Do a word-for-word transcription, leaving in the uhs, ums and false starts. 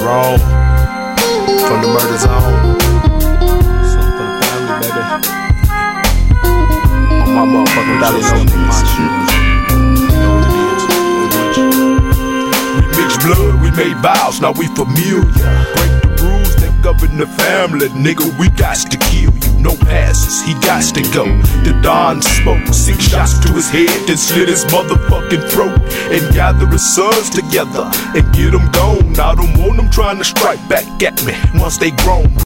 wrong from the murder zone. Something for the family, baby. On my motherfucking dollar note, my shit. We mix blood, we made vows, now we familiar. Break the rules that govern the family, nigga. We got to kill you. No passes, he got to go. The Don spoke six shots to his head, then slit his motherfucking throat. And gather his sons together and get them gone. I don't want them trying to strike back at me once they grown.